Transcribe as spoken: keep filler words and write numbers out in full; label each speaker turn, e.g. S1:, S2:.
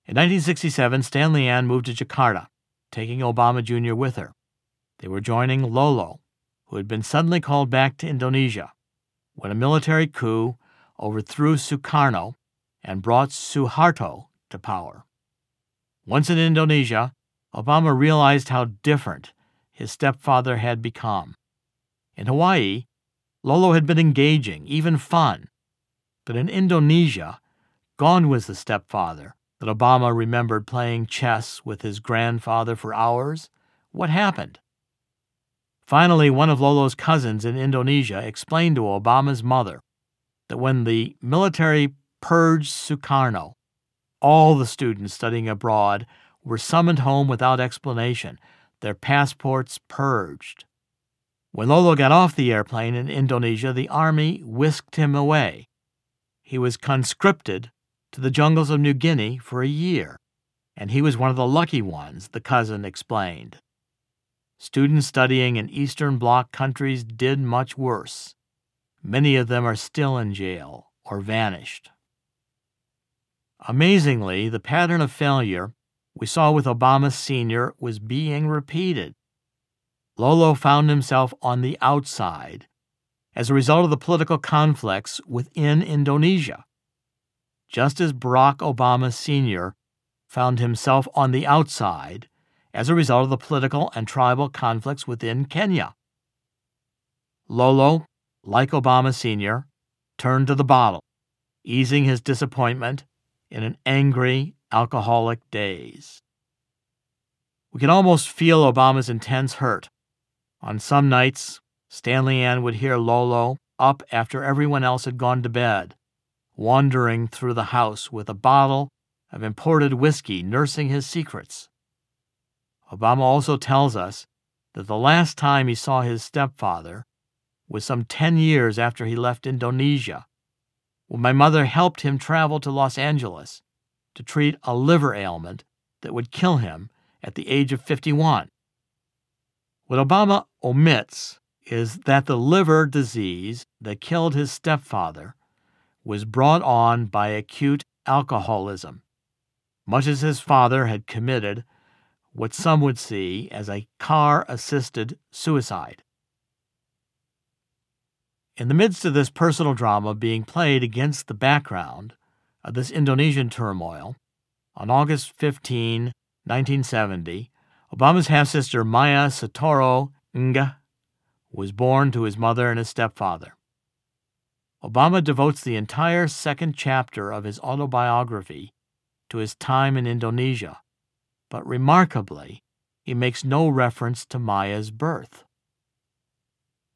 S1: In nineteen sixty-seven, Stanley Ann moved to Jakarta, taking Obama Junior with her. They were joining Lolo, who had been suddenly called back to Indonesia when a military coup overthrew Sukarno and brought Suharto to power. Once in Indonesia, Obama realized how different his stepfather had become. In Hawaii, Lolo had been engaging, even fun. But in Indonesia, gone was the stepfather that Obama remembered playing chess with his grandfather for hours. What happened? Finally, one of Lolo's cousins in Indonesia explained to Obama's mother that when the military purged Sukarno, all the students studying abroad were summoned home without explanation, their passports purged. When Lolo got off the airplane in Indonesia, the army whisked him away. He was conscripted to the jungles of New Guinea for a year, and he was one of the lucky ones, the cousin explained. Students studying in Eastern Bloc countries did much worse. Many of them are still in jail or vanished. Amazingly, the pattern of failure we saw with Obama Senior was being repeated. Lolo found himself on the outside as a result of the political conflicts within Indonesia, just as Barack Obama Senior found himself on the outside as a result of the political and tribal conflicts within Kenya. Lolo, like Obama Senior, turned to the bottle, easing his disappointment in an angry, alcoholic daze. We can almost feel Obama's intense hurt. On some nights, Stanley Ann would hear Lolo up after everyone else had gone to bed, wandering through the house with a bottle of imported whiskey nursing his secrets. Obama also tells us that the last time he saw his stepfather was some ten years after he left Indonesia, when my mother helped him travel to Los Angeles to treat a liver ailment that would kill him at the age of fifty-one. What Obama omits is that the liver disease that killed his stepfather was brought on by acute alcoholism, much as his father had committed what some would see as a car-assisted suicide. In the midst of this personal drama being played against the background of this Indonesian turmoil, on August fifteenth, nineteen seventy, Obama's half-sister Maya Sotoro Nga was born to his mother and his stepfather. Obama devotes the entire second chapter of his autobiography to his time in Indonesia, but remarkably, he makes no reference to Maya's birth.